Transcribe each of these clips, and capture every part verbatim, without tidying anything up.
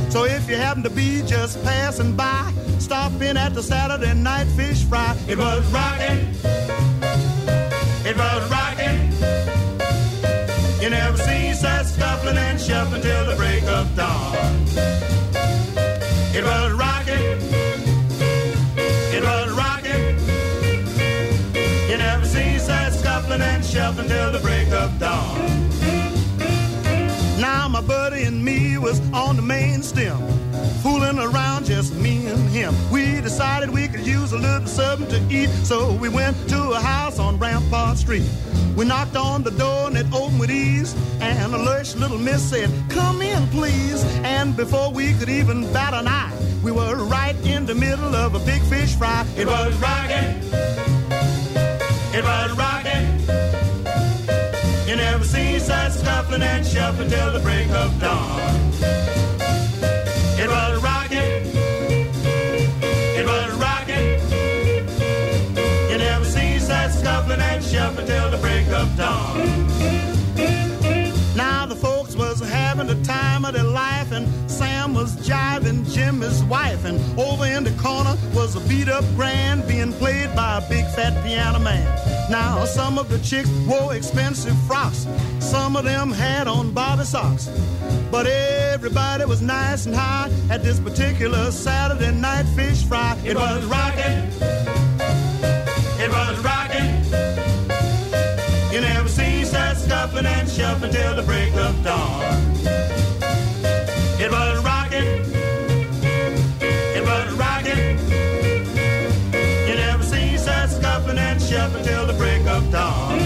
So if you happen to be just passing by, stop in at the Saturday Night Fish Fry. It was rockin', it was rockin'. You never seen such scuffling and shuffling till the break of dawn. It was rockin', it was rockin'. You never seen such scuffling and shuffling till the break of dawn. Now my buddy and me was on the main stem, fooling around, just me and him. We decided we could use a little something to eat, so we went to a house on Rampart Street. We knocked on the door and it opened with ease, and a lush little miss said, "Come in, please." And before we could even bat an eye, we were right in the middle of a big fish fry. It was rockin', it was rockin'. You never seen such scuffling and shuffling till the break of dawn. It was rockin', it was rockin'. You never seen such scuffling and shuffling till the break of dawn. Now the folks was having the time of their life, and Sam was jiving Jimmy's wife, and over in the corner was a beat-up grand being played by a big fat piano man. Now some of the chicks wore expensive frocks, some of them had on Bobby socks, but everybody was nice and high at this particular Saturday Night Fish Fry. It was rockin', it was rockin'. You never seen such scuffling and shuffling till the break of dawn. It was rockin', it was rockin'. You never seen such scuffling and shuffling till the break of dawn.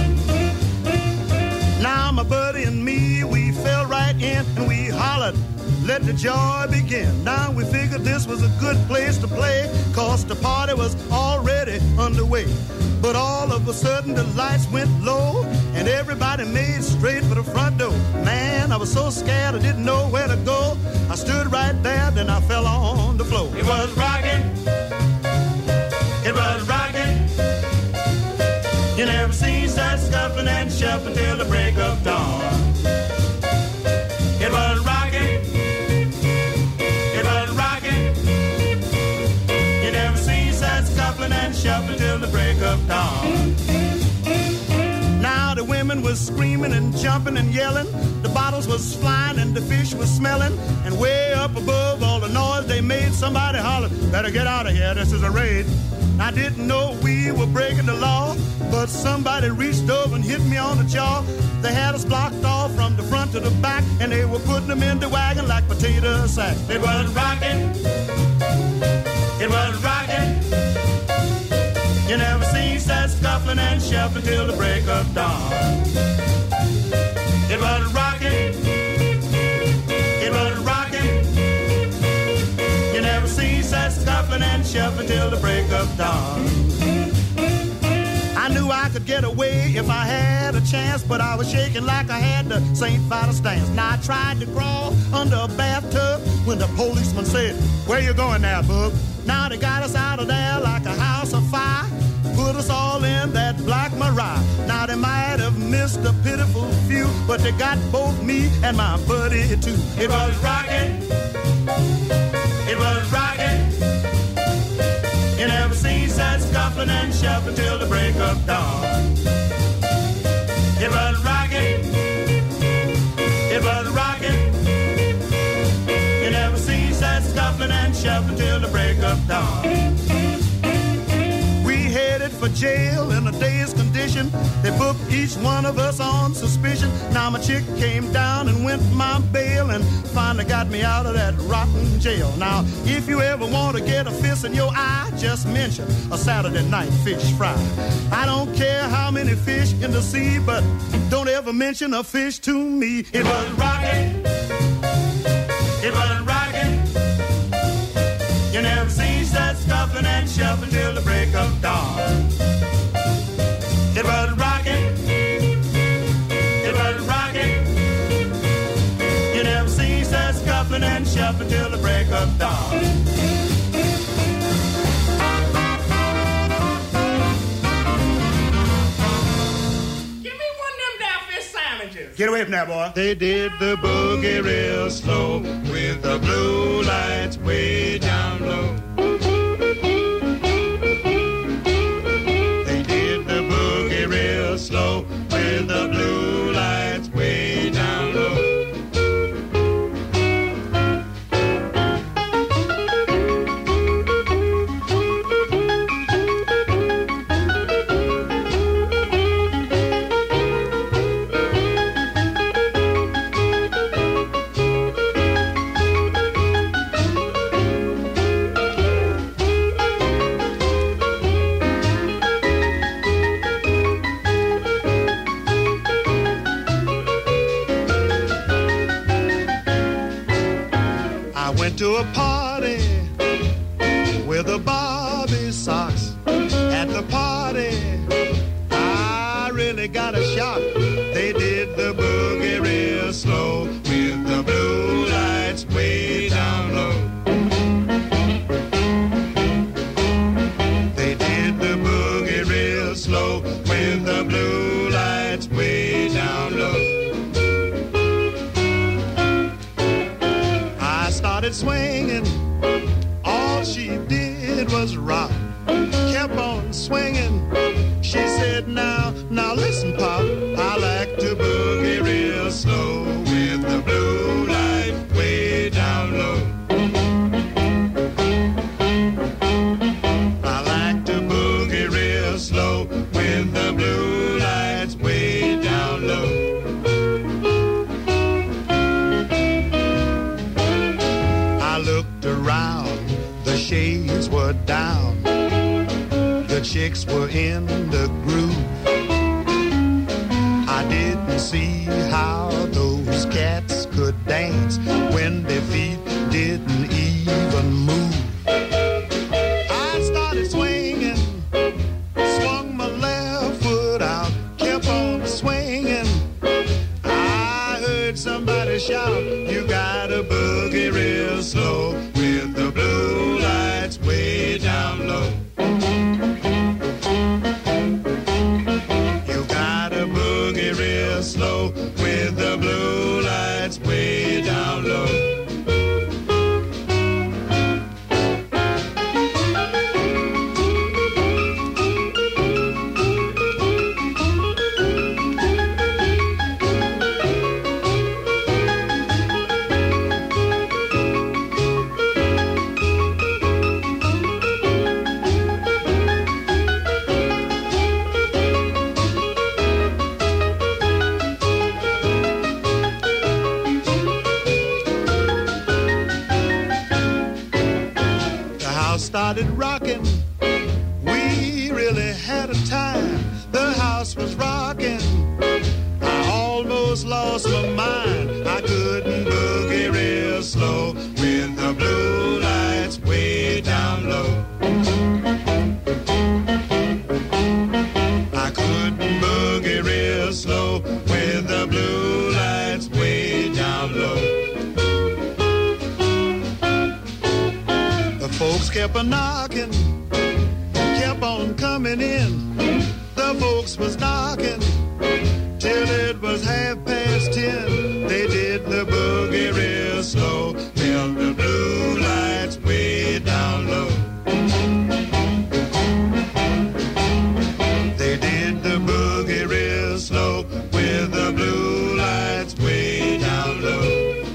Now my buddy and me, we fell right in and we hollered, "Let the joy begin." Now we figured this was a good place to play, 'cause the party was already underway. But all of a sudden the lights went low and everybody made straight for the front door. Man, I was so scared I didn't know where to go. I stood right there, then I fell on the floor. It was rockin', it was rockin'. You never seen such scuffling and shuffling till the break of dawn. It was rockin', it was rockin'. You never seen such scuffling and shuffling till the break of dawn. Now the women was screaming and jumping and yelling, the bottles was flying and the fish was smelling, and way up above all the noise they made, somebody hollered, "Better get out of here, this is a raid." I didn't know we were breaking the law, but somebody reached over and hit me on the jaw. They had us blocked off from the front to the back, and they were putting them in the wagon like potato sacks. It was rockin', it was rockin'. You never seen such scuffling and shuffling till the break of dawn. It was rockin', it was rockin'. You never seen such scuffling and shuffling till the break of dawn. I knew I could get away if I had a chance, but I was shaking like I had the Saint Vitus dance. Now I tried to crawl under a bathtub when the policeman said, "Where you going now, bub?" Now they got us out of there like a house of fire, put us all in that black Mariah. Now they might have missed a pitiful few, but they got both me and my buddy too. It was rockin', it was rockin'. You never seen such scuffling and shuffling till the break of dawn. It was rockin', it was rockin'. You never seen such scuffling and shuffling till the break of dawn. We headed for jail in a day's condition. They booked each one of us on suspicion. Now my chick came down and went my bail and finally got me out of that rotten jail. Now, if you ever want to get a fist in your eye, just mention a Saturday Night Fish Fry. I don't care how many fish in the sea, but don't ever mention a fish to me. It was rockin', it was rockin'. You never seen such scuffling and shuffling till the break of dawn. It was rockin', it was rockin'. You never seen such scuffling and shuffling till the break of dawn. Give me one of them down fish sandwiches. Get away from that, boy. They did the boogie real slow with the blue I went to a party with a Bobby socks. At the party, I really got a shock. They did the boogie real slow with the blue lights way down low. They did the boogie real slow with the blue lights way down low. I started swinging, all she did was rock. Kept on swinging, she said, now, now listen, Pop, I like to boogie real slow with the blue light way down low. I like to boogie real slow with the blue lights way down low. I looked around, the shades were down. The chicks were in the groove. I didn't see how those cats could dance when their feet didn't even move. I started swinging, swung my left foot out, kept on swinging. I heard somebody shout, you gotta boogie real slow with the blue lights way down low. Slow with the blue lights way down low. Started rocking, we really had a time. The house was rocking, I almost lost my mind. I couldn't boogie real slow with the blue lights way down low. I couldn't boogie real slow with the blue lights way down low. Folks kept a knocking, kept on coming in. The folks was knocking till it was half past ten. They did the boogie real slow till the blue lights way down low. They did the boogie real slow with the blue lights way down low.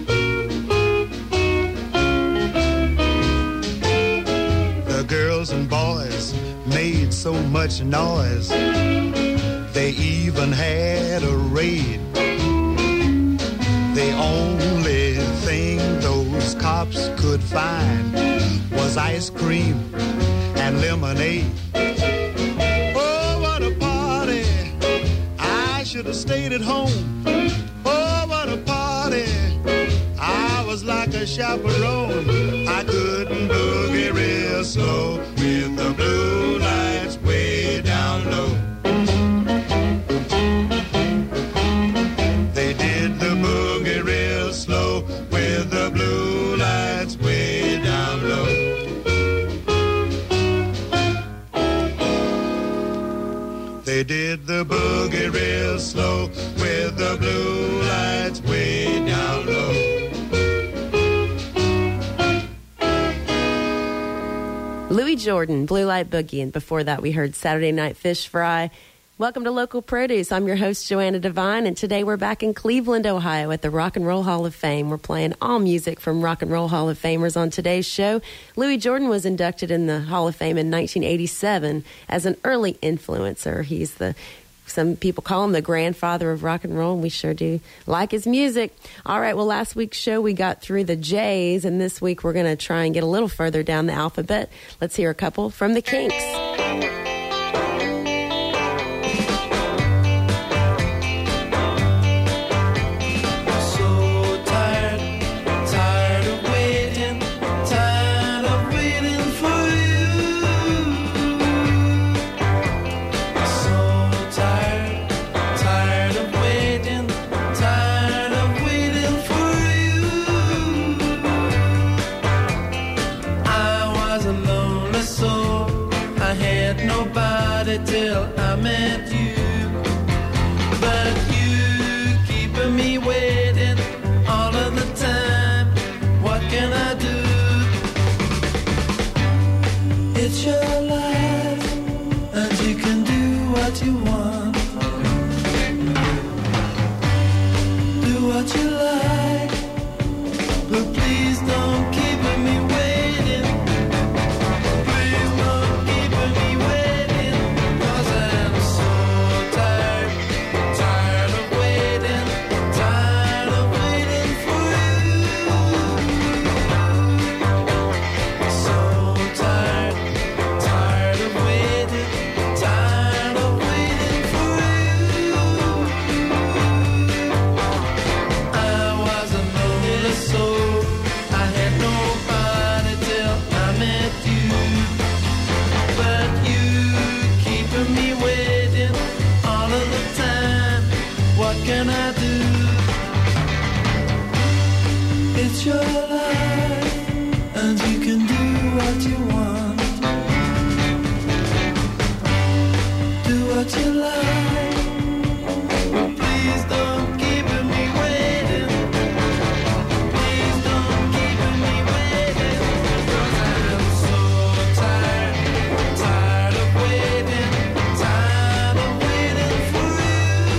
Girls and boys made so much noise, they even had a raid. The only thing those cops could find was ice cream and lemonade. Oh, what a party! I should have stayed at home. Oh, what a party! I was like a chaperone. I couldn't boogie real slow with the blue lights way down low. They did the boogie real slow with the blue lights way down low. They did the boogie real slow with the blue lights way down low. Louis Jordan, Blue Light Boogie, and before that we heard Saturday Night Fish Fry. Welcome to Local Produce. I'm your host, Joanna Devine, and today we're back in Cleveland, Ohio at the Rock and Roll Hall of Fame. We're playing all music from Rock and Roll Hall of Famers on today's show. Louis Jordan was inducted in the Hall of Fame in nineteen eighty-seven as an early influencer. He's the Some people call him the grandfather of rock and roll, and we sure do like his music. All right, well, last week's show we got through the J's, and this week we're going to try and get a little further down the alphabet. Let's hear a couple from the Kinks. So tired, tired of waiting. nobody till I met you. But you keeping me waiting all of the time. What can I do? It's your life, and you can do what you want. Do what you like, but please don't keep me waiting. Please don't keep me waiting, 'cause I'm so tired, tired of waiting, tired of waiting for you. So tired, tired of waiting, tired of waiting for you. I was a lonely soul, I had nobody till I met you. But you keeping me waiting all of the time. What can I do? It's your life, and you can do what you want. Do what you like, but please don't keep me waiting. Please don't keep me waiting, 'cause I'm so tired, tired of waiting, tired of waiting for you.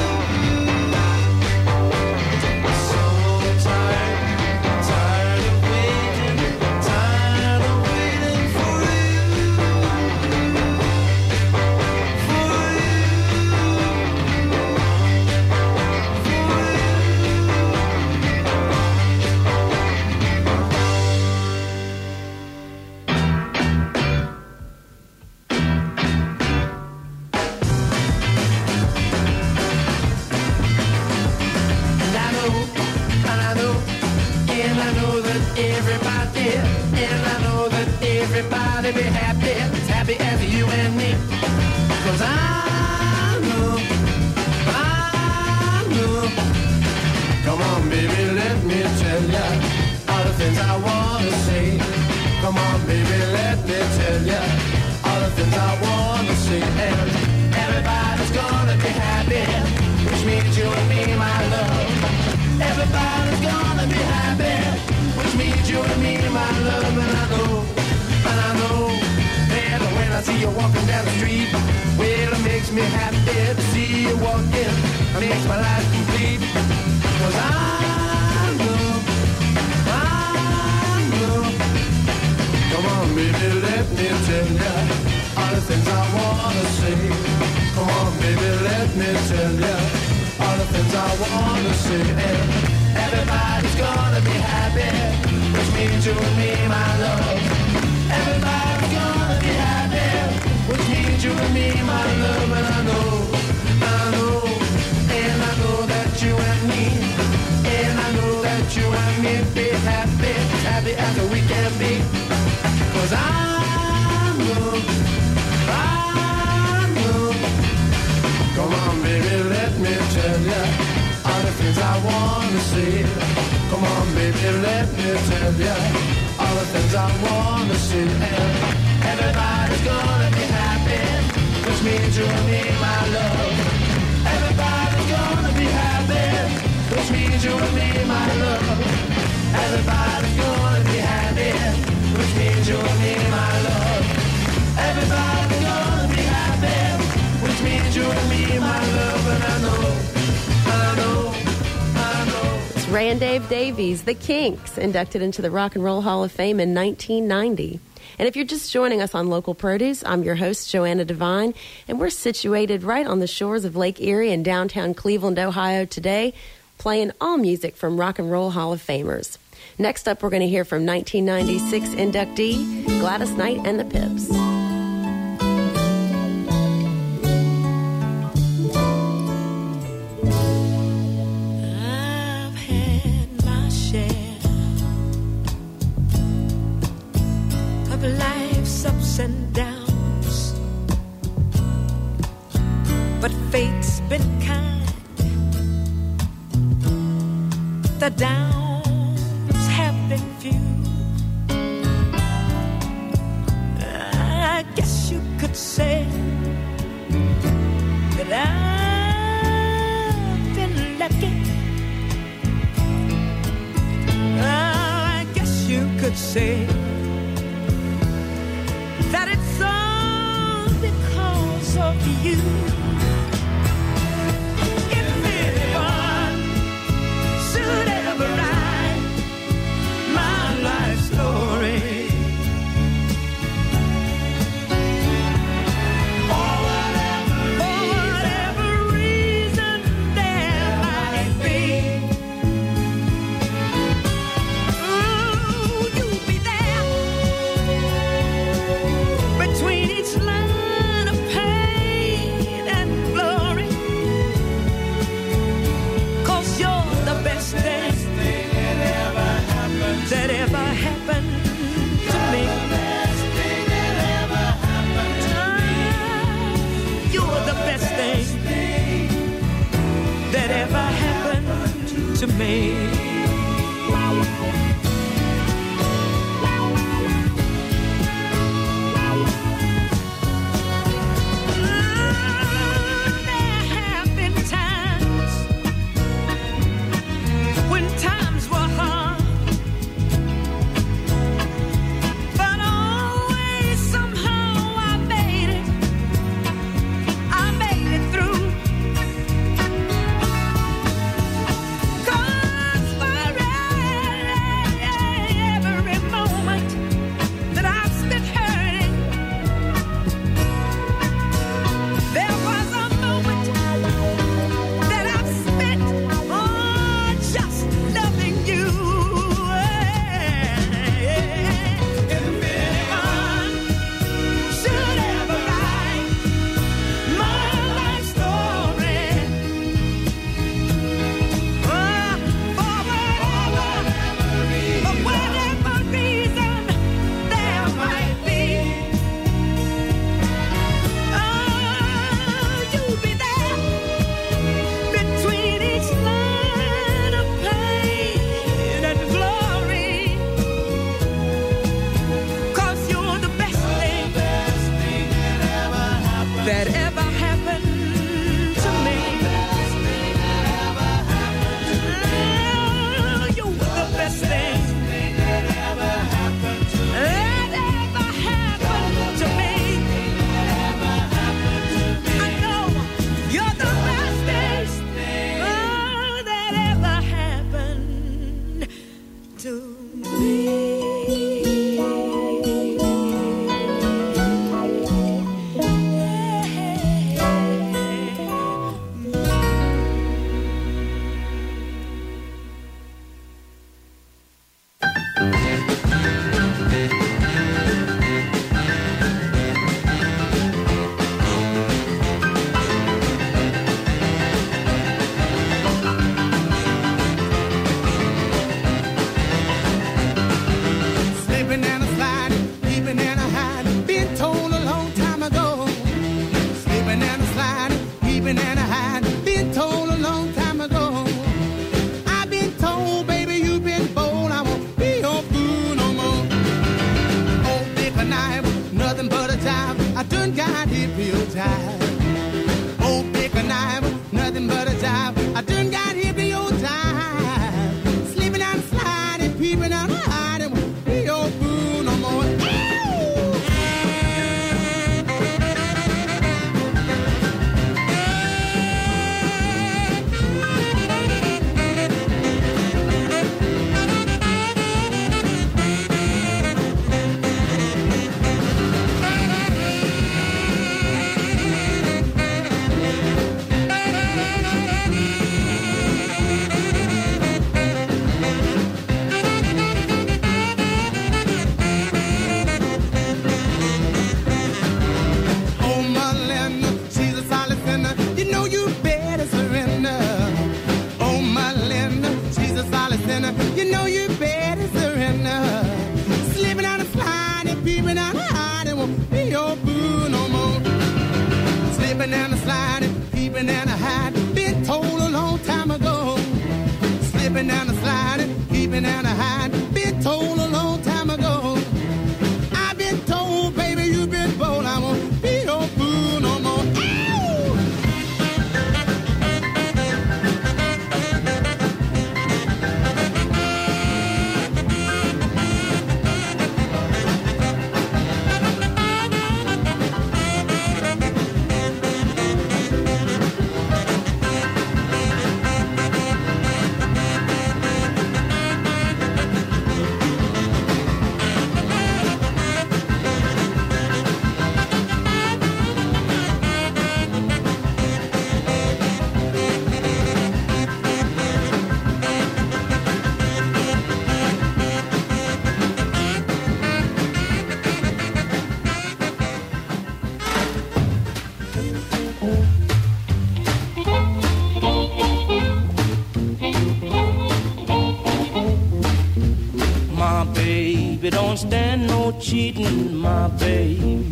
So tired, tired of waiting, tired of waiting for you. For And I know, and I know, and I know that everybody, and I know that everybody be happy, as happy as you and me. 'Cause I know, I know. Come on, baby, let me tell ya all the things I wanna say. Come on, baby, let me tell ya all the things I wanna say. And everybody's gonna be happy, which means you and me, my love. Everybody's gonna be happy, which means you and me, my love. And I know, and I know, that when I see you walking down the street, well, it makes me happy to see you walking. It makes my life complete. 'Cause I know, I know. Come on, baby, let me tell ya all the things I wanna say. Come on, baby, let me tell ya all the things I wanna say. And everybody's gonna be happy, which means you and me, my love. Everybody's gonna be happy, which means you and me, my love. And I know, I know, and I know that you and me, and I know that you and me be happy, happy as we can be. 'Cause I know, I know. Come on, baby, let me tell ya all the things I wanna say. Come on, baby, let me tell ya all the things I wanna say. And everybody's gonna be happy, which means you and me, my love. Everybody's gonna be happy, which means you and me, my love. Everybody's gonna be happy, which means you and me, my love. Everybody's gonna be happy, which means you and me, my love. And I know, I know, I know. It's Ray and Dave Davies, the Kinks, inducted into the Rock and Roll Hall of Fame in nineteen ninety. And if you're just joining us on Local Produce, I'm your host, Joanna Devine, and we're situated right on the shores of Lake Erie in downtown Cleveland, Ohio today, playing all music from Rock and Roll Hall of Famers. Next up, we're going to hear from nineteen ninety-six inductee Gladys Knight and the Pips. I've had my share of life's ups and downs, but fate's been kind. The downs have been few. would say that it's all because of you. If anyone should ever write my life story, that ever happened to me. You're the best thing that ever happened to me. There have been times when times were hard, baby don't stand no cheating, my baby.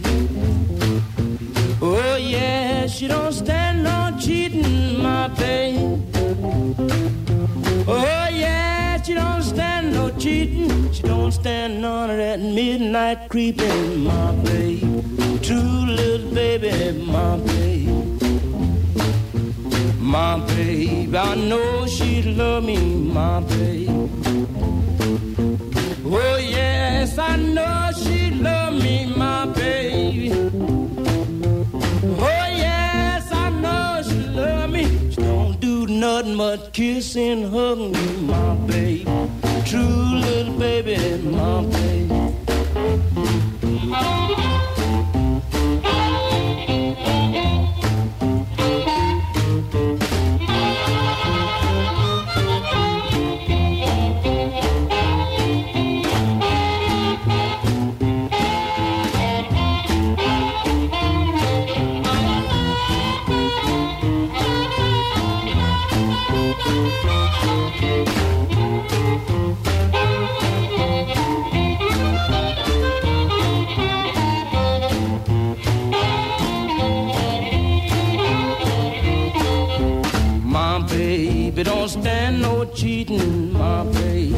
Oh yeah, she don't stand no cheating, my baby. Oh yeah, she don't stand no cheating. She don't stand none of that midnight creeping, my baby. True little baby, my baby. My baby, I know she'd love me, my baby. Oh yes, I know she'd love me, my baby. Oh yes, I know she love me. She don't do nothing but kiss and hug me, my baby. True little baby, my baby. Don't stand no cheating, my baby.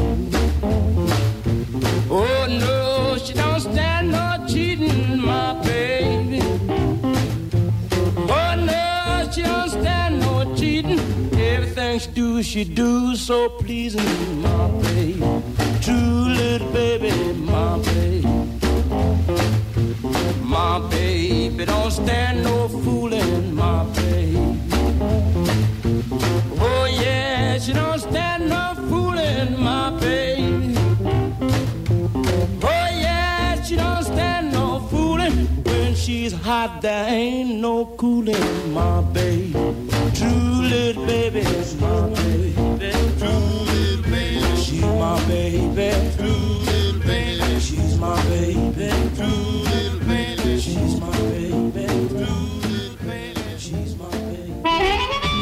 Oh no, she don't stand no cheating, my baby. Oh no, she don't stand no cheating. Everything she do, she do so pleasing, my baby. True little baby, my baby. My baby don't stand no fooling, my baby. Oh yeah, she don't stand no fooling, my baby. Oh yeah, she don't stand no fooling. When she's hot, there ain't no cooling, my baby. True little baby, my baby. True little baby, she's my baby. True little baby, she's my baby. True little baby, she's my baby. True little baby, she's my baby.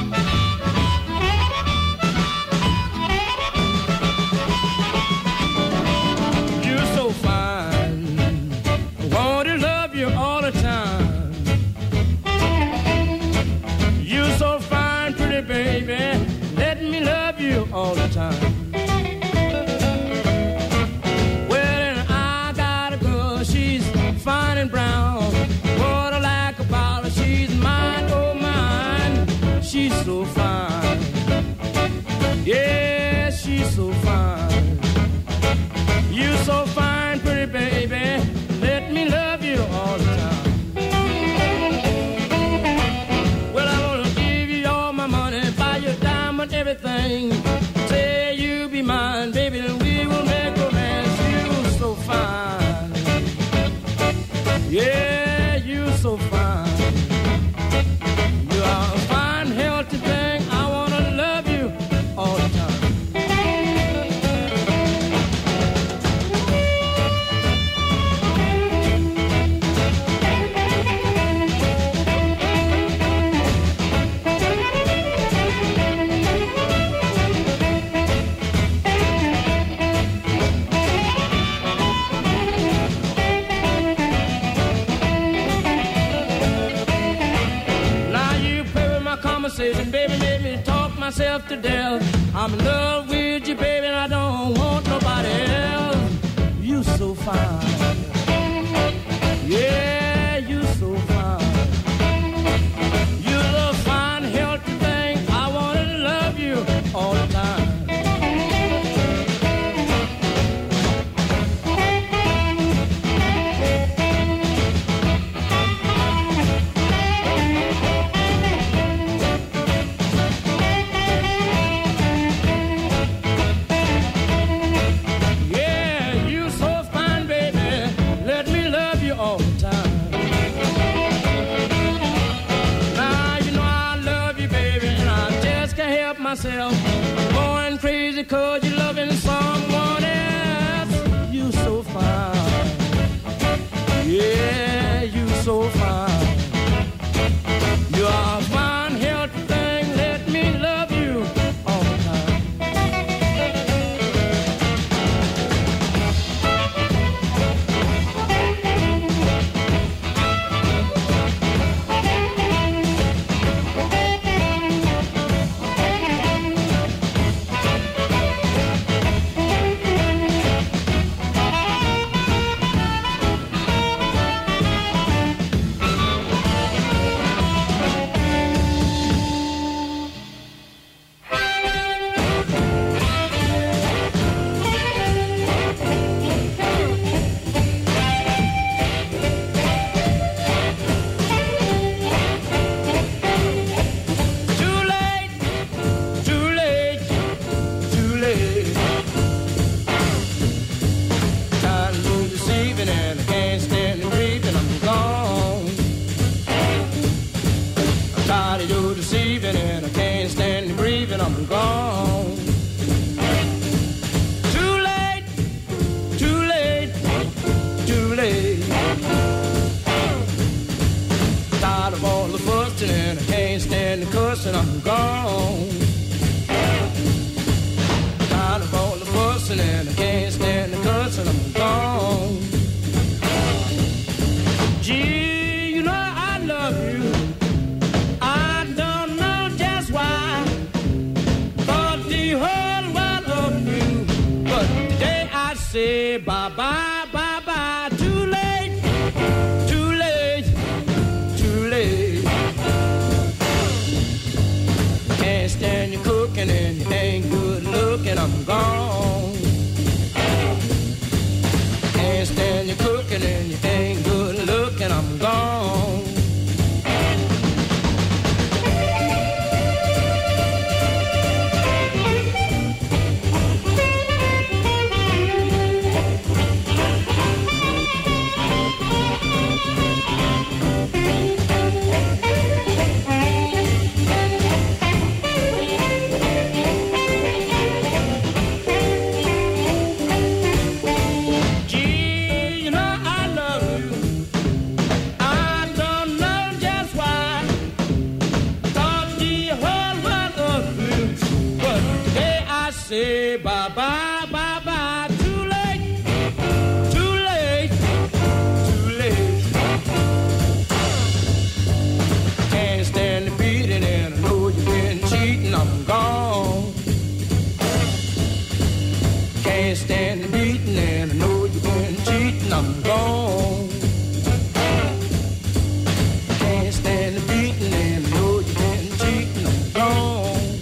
All the time. Well, and I got a girl, she's fine and brown. What I like about her, she's mine, oh mine. She's so fine. Yeah, she's so fine. You so fine, pretty baby. Let me love you all the time. Well, I wanna give you all my money, buy you diamond, everything. Say you be mine, baby, and we will make romance. You so fine. Yeah, you so fine. You are a fine, healthy thing. I wanna love you all the time. Baby, made me talk myself to death. I'm in love with you, baby, and I don't want nobody else. You so fine. Yeah, you so fine. You're a fine, healthy thing. I want to love you all the time. Myself, I'm going crazy cause you're loving someone else. You so fine. Yeah, you so fine. You are a fine, healthy thing. Let me love you all the time. bye, bye, bye, bye. Too late, too late, too late. Can't stand you cooking and you ain't good looking, I'm gone. Can't stand you cooking and you ain't good looking, I'm gone. Say bye bye bye bye. Too late, too late, too late. Can't stand the beating and I know you've been cheating, I'm gone. Can't stand the beating and I know you've been cheating, I'm gone. Can't stand the beating and I know you've been cheating, I'm gone.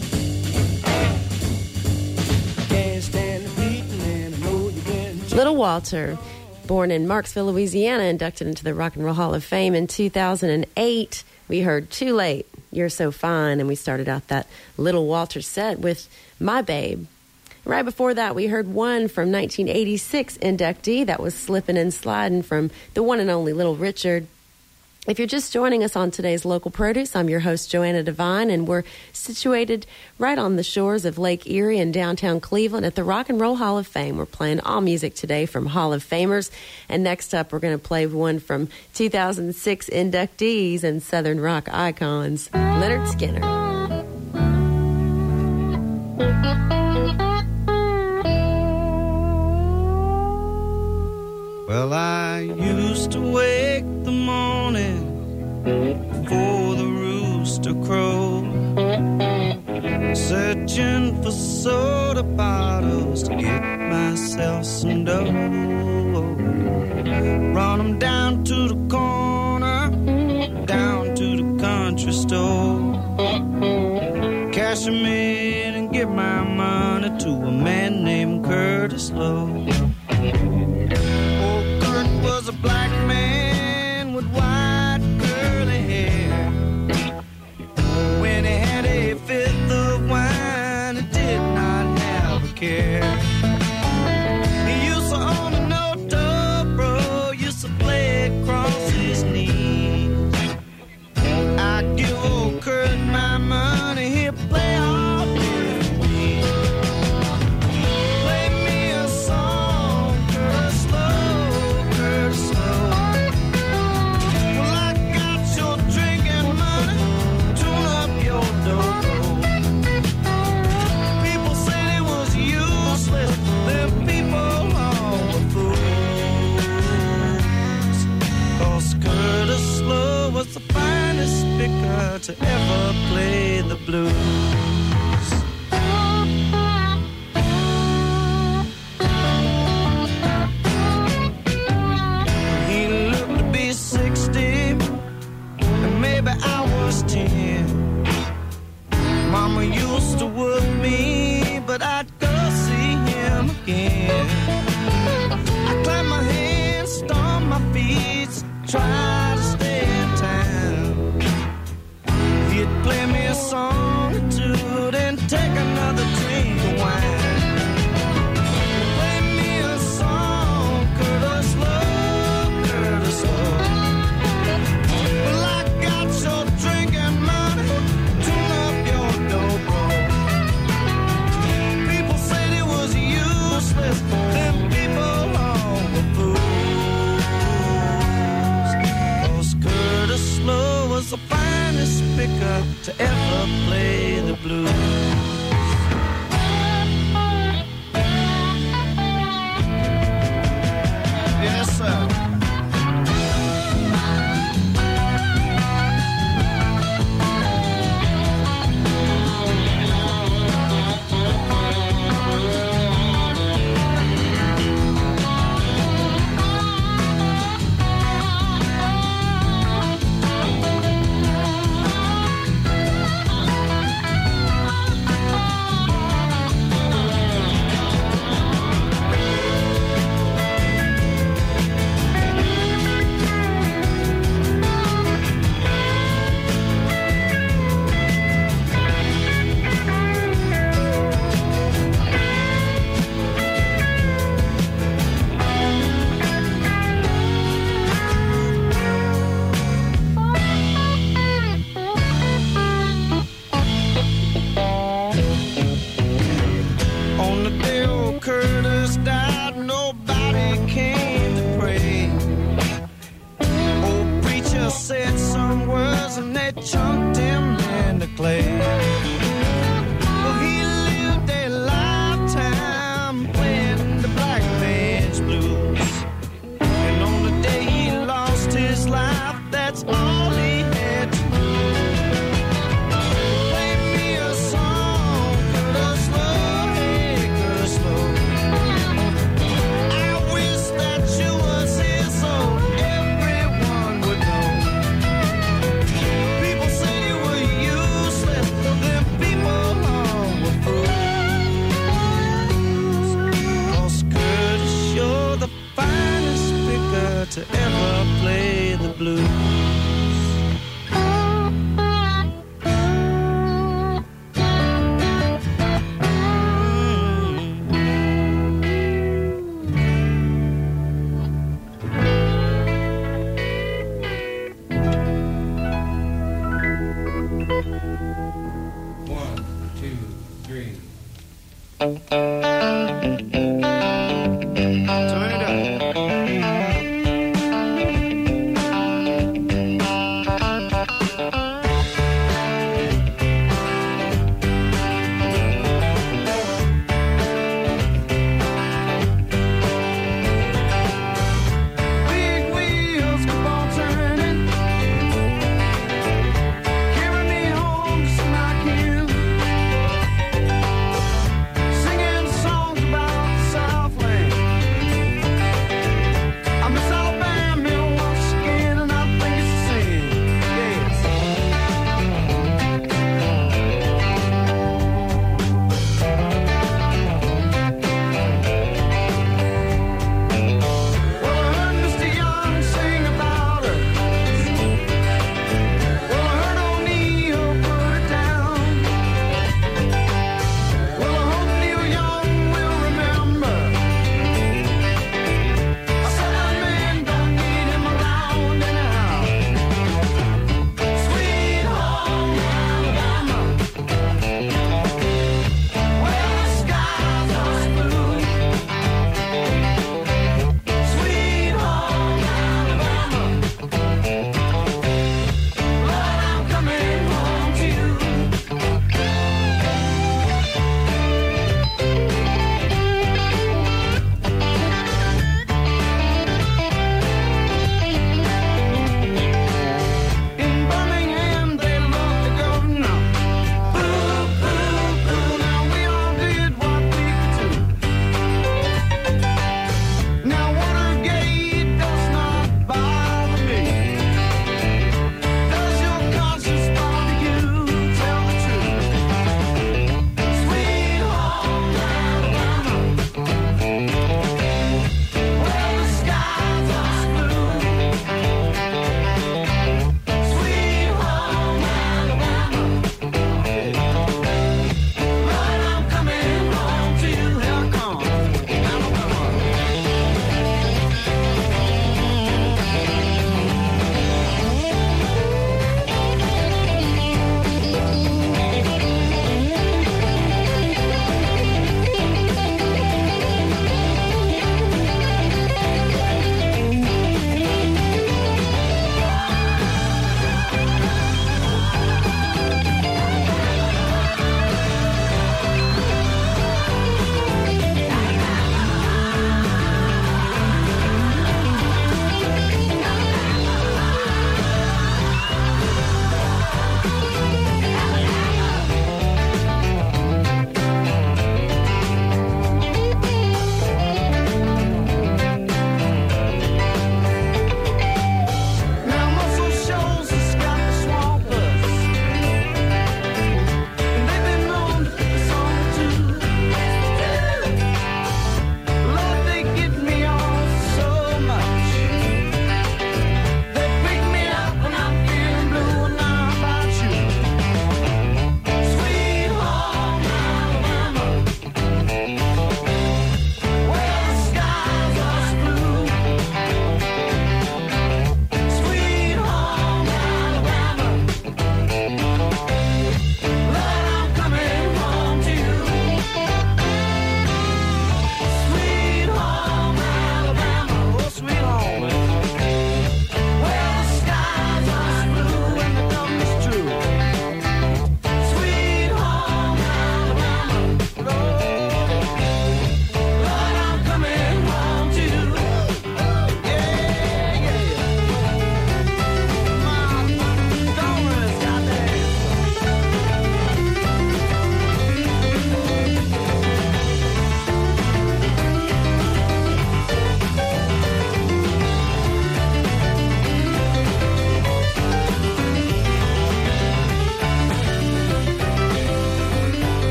Little Walter, born in Marksville, Louisiana, inducted into the Rock and Roll Hall of Fame in two thousand eight. We heard Too Late, You're So Fine, and we started out that Little Walter set with My Babe. Right before that, we heard one from nineteen eighty-six inductee. That was Slippin' and Slidin' from the one and only Little Richard. If you're just joining us on today's Local Produce, I'm your host, Joanna Devine, and we're situated right on the shores of Lake Erie in downtown Cleveland at the Rock and Roll Hall of Fame. We're playing all music today from Hall of Famers. And next up, we're going to play one from two thousand six inductees and Southern rock icons, Lynyrd Skynyrd. Well, I used to wake the morning before the rooster crowed, searching for soda bottles to get myself some dough. Run 'em down to the corner, down to the country store, cash 'em in and give my money to a man named Curtis Lowe. Was a black man with white curly hair. When he had a fifth of wine, he did not have a care. He used to own a no-dobro, used to play across his knees. I'd give old Kurt my money, he'd play all day for me. Play me a song, Curtis Lowe. Was the finest speaker to ever play the blues. He looked to be sixty, and maybe I was ten. Mama used to work me, but I'd go see him again. I clap my hands, stomp my feet, try to stay in town. He'd play me a song or two, then take another drink of wine. Play me a song, Curtis Lowe, Curtis Lowe. Well, I got your drinking money, tune up your dobro. People said it was useless, them people all were fools. Curtis Lowe was the finest speaker to ever play the blues. Yes, sir. came to pray. Old preacher said some words and they chunked him in the clay. Well, he lived a lifetime playing the black man's blues. And on the day he lost his life, that's all he had to do. Play me a song, cut slow, hey, cut slow. I wish that you was here so everyone would know. People say we're useless, then people all were fools. 'Cause Kurt is sure the finest picker to ever play the blues. One, two, three. Turn it up. Big wheels keep on turning, carry me home just like you. Singing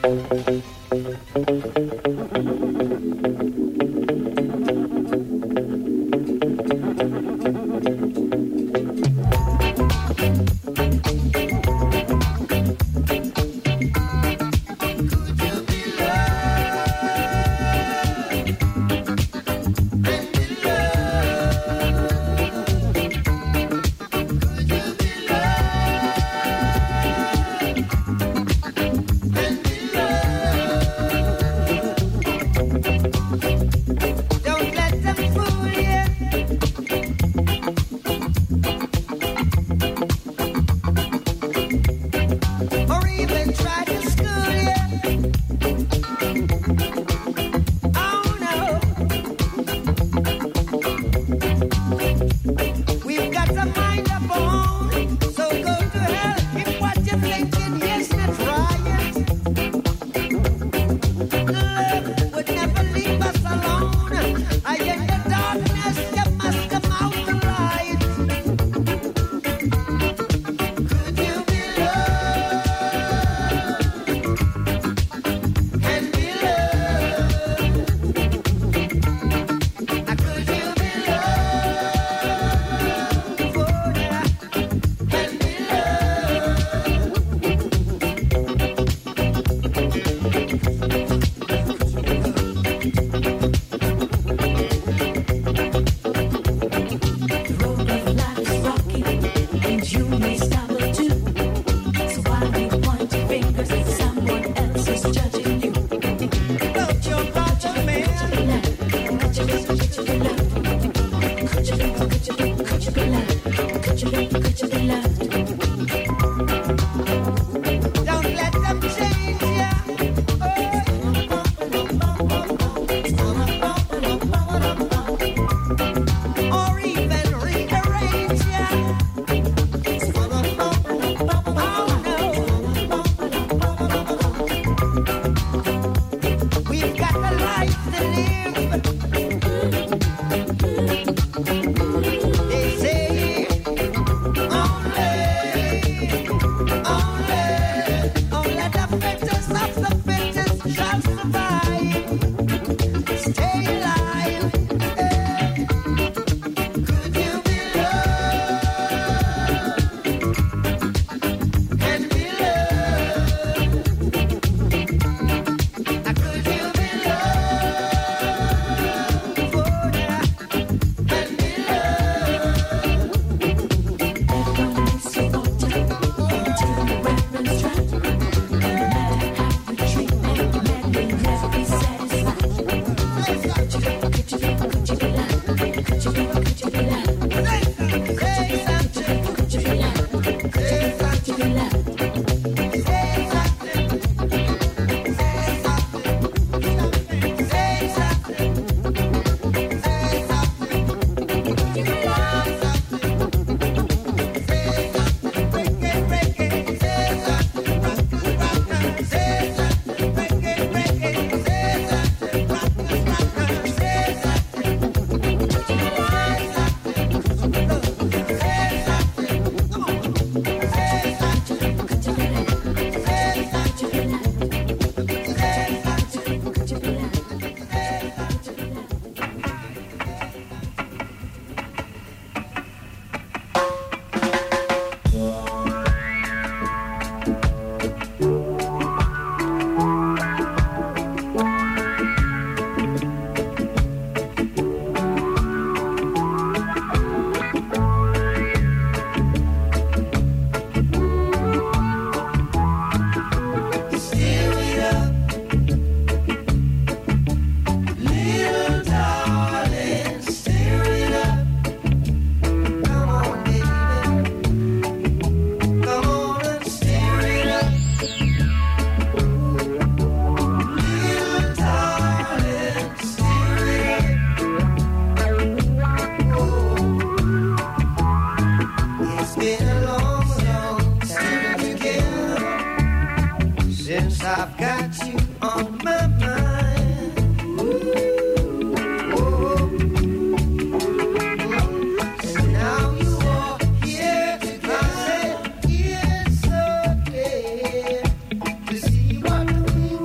To see what we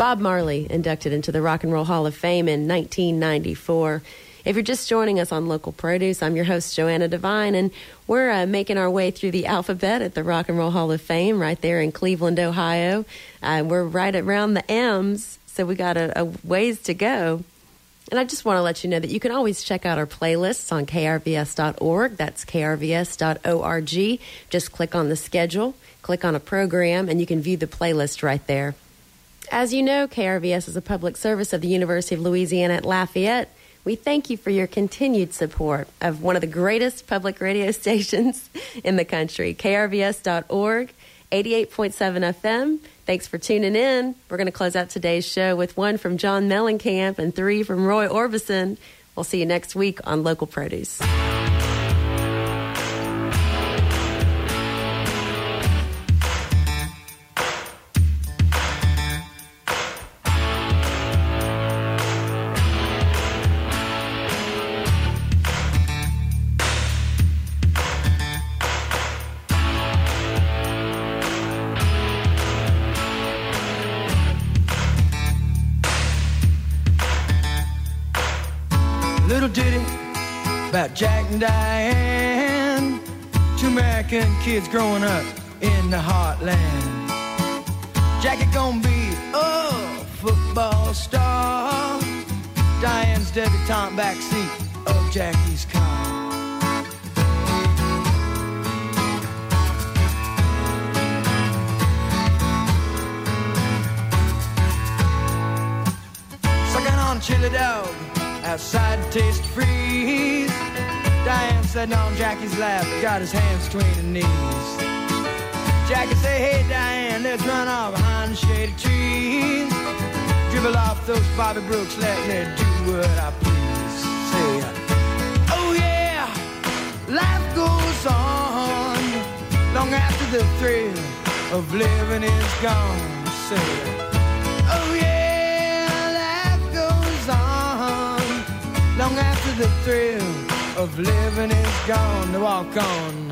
Bob Marley, inducted into the Rock and Roll Hall of Fame in nineteen ninety-four. If you're just joining us on Local Produce, I'm your host, Joanna Devine, and we're uh, making our way through the alphabet at the Rock and Roll Hall of Fame right there in Cleveland, Ohio. Uh, we're right around the M's, so we got a, a ways to go. And I just want to let you know that you can always check out our playlists on K R V S dot org. That's K R V S dot org. Just click on the schedule, click on a program, and you can view the playlist right there. As you know, K R V S is a public service of the University of Louisiana at Lafayette. We thank you for your continued support of one of the greatest public radio stations in the country, K R V S dot org, eighty-eight point seven F M. Thanks for tuning in. We're going to close out today's show with one from John Mellencamp and three from Roy Orbison. We'll see you next week on Local Produce. Little ditty about Jack and Diane, two American kids growing up in the heartland. Jackie gonna be a football star, Diane's debutante backseat of Jackie's car. Sucking on chili dog outside the taste of freeze. Diane sitting on Jackie's lap, got his hands between her knees. Jackie say, hey Diane, let's run off behind the shady trees. Dribble off those Bobby Brooks, let me do what I please. Say, oh yeah, life goes on long after the thrill of living is gone. Say, oh yeah, long after the thrill of living is gone. To walk on.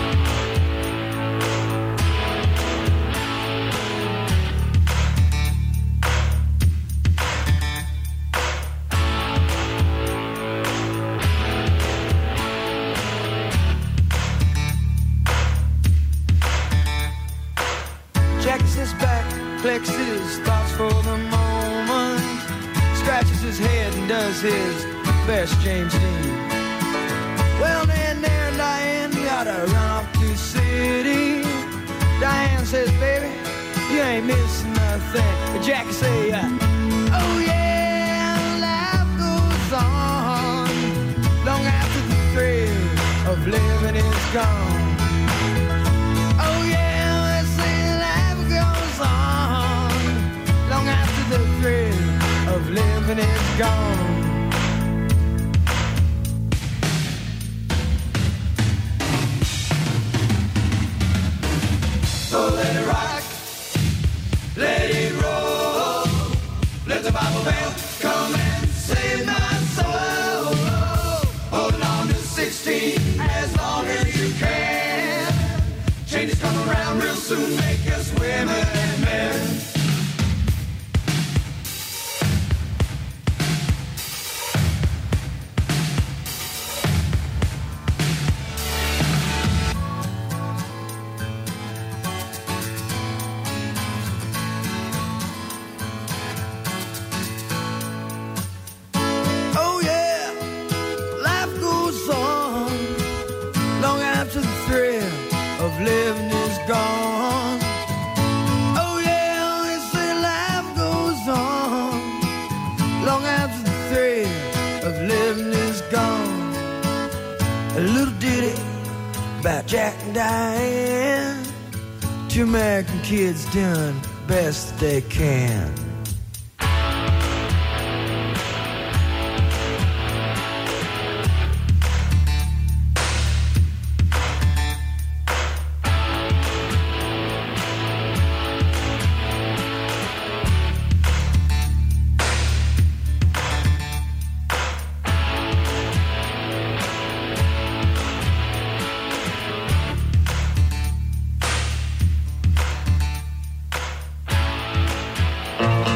Jackie sits back, collects his thoughts for the moment, scratches his head and does his best James Dean. Well, then there, Diane, gotta run off to the city. Diane says, baby, you ain't missing nothing. But Jackie say, uh, oh yeah, life goes on long after the thrill of living is gone. Oh yeah, they say life goes on long after the thrill of living is gone. So let it rock, let it roll, let the Bible bell come and save my soul. Hold on to sixteen as long as you can. Changes come around real soon, make us women and men. Living is gone. Oh yeah, they say life goes on long after the thrill of living is gone. A little ditty about Jack and Diane, two American kids doing the best they can. Thank you.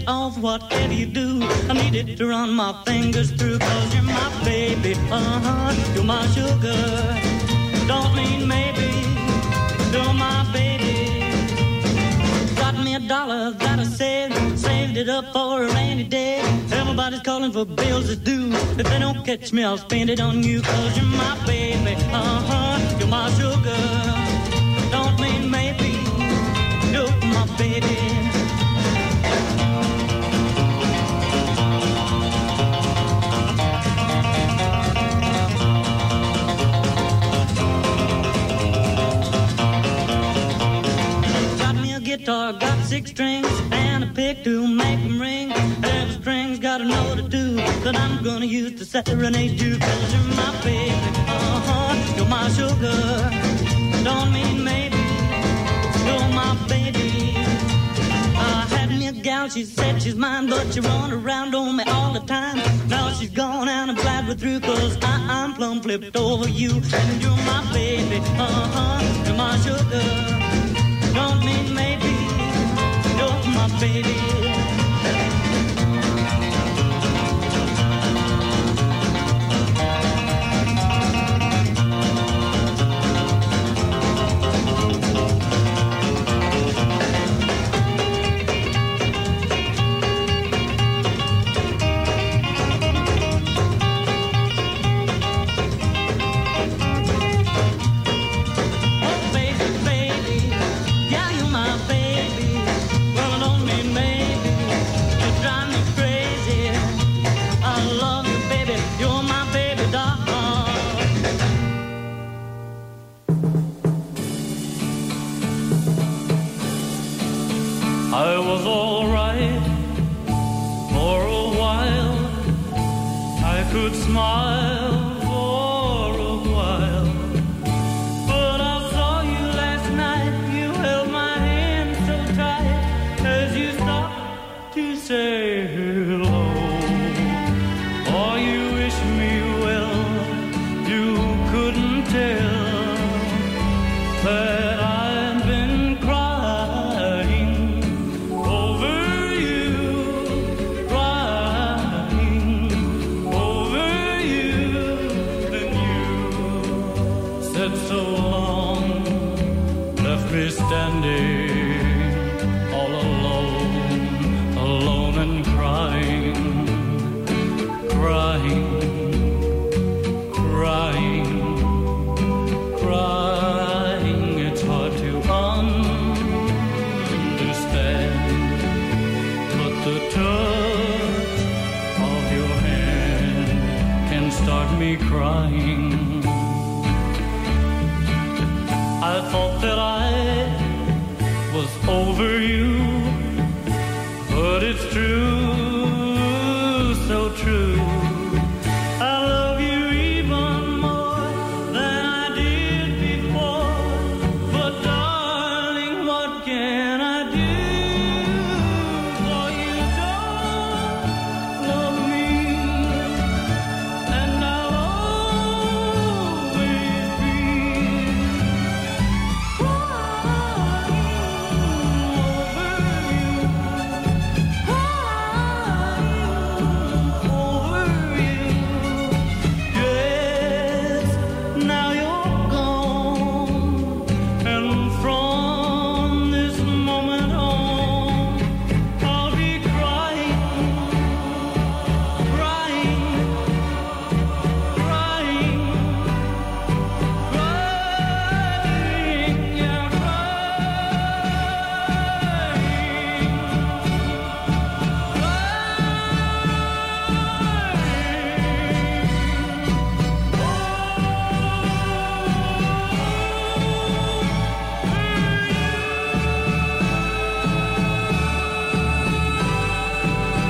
off whatever you do. I need it to run my fingers through, cause you're my baby, uh-huh, you're my sugar. Don't mean maybe, you're my baby. Got me a dollar that I saved, saved it up for a rainy day. Everybody's calling for bills to do. If they don't catch me, I'll spend it on you, cause you're my baby, uh-huh, you're my sugar. Don't mean maybe, you're my baby. Guitar, got six strings and a pick to make them ring. Every string's got a note or two that I'm gonna use to serenade you, cause you're my baby, uh-huh, you're my sugar. Don't mean maybe, you're my baby. I had me a gal, she said she's mine, but she run around on me all the time. Now she's gone and I'm glad we're through, cause I, I'm plumb flipped over you. And you're my baby, uh-huh, you're my sugar. Don't mean maybe, you're my baby. I was all right for a while. I could smile for a while. But I saw you last night. You held my hand so tight as you stopped to say hello. Oh, you wish me well. You couldn't tell that I've been crying over you, crying over you. And you said so long, left me standing all alone, alone and crying, crying, crying, crying. It's hard to understand, but the touch of your hand can start me crying. I thought that I was over you, but it's true,